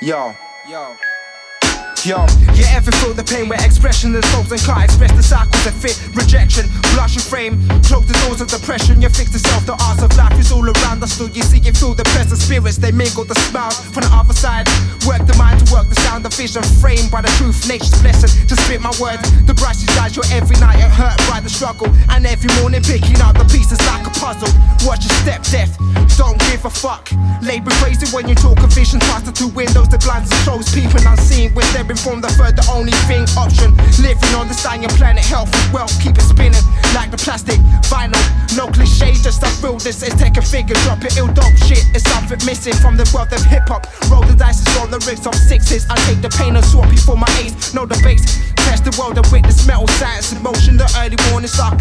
Yo. Yo, you ever feel the pain where expression is folks and can't express the cycles of fear, rejection, blush and frame, close the doors of depression, you fix yourself, the arts of life is all around us, still you see and feel the present spirits, they mingle the smiles from the other side, work the mind to work the sound, the vision framed by the truth, nature's blessing, to spit my word, the brightest eyes, you're every night and hurt by the struggle, and every morning picking up the pieces like a puzzle, watch your step death, don't give a fuck, labor crazy when you talk of vision, past the two windows, the blinds are closed, people unseen, we're staring from the third, the only thing option. Living on this dying planet, health and wealth, keep it spinning like the plastic, vinyl. No cliche, just I feel this is take a figure, drop it, ill dope shit. It's something missing from the world of hip hop. Roll the dice on the rigs of sixes. I take the pain and swap before my ace. Know the bass, test the world and witness metal science in motion. The early morning star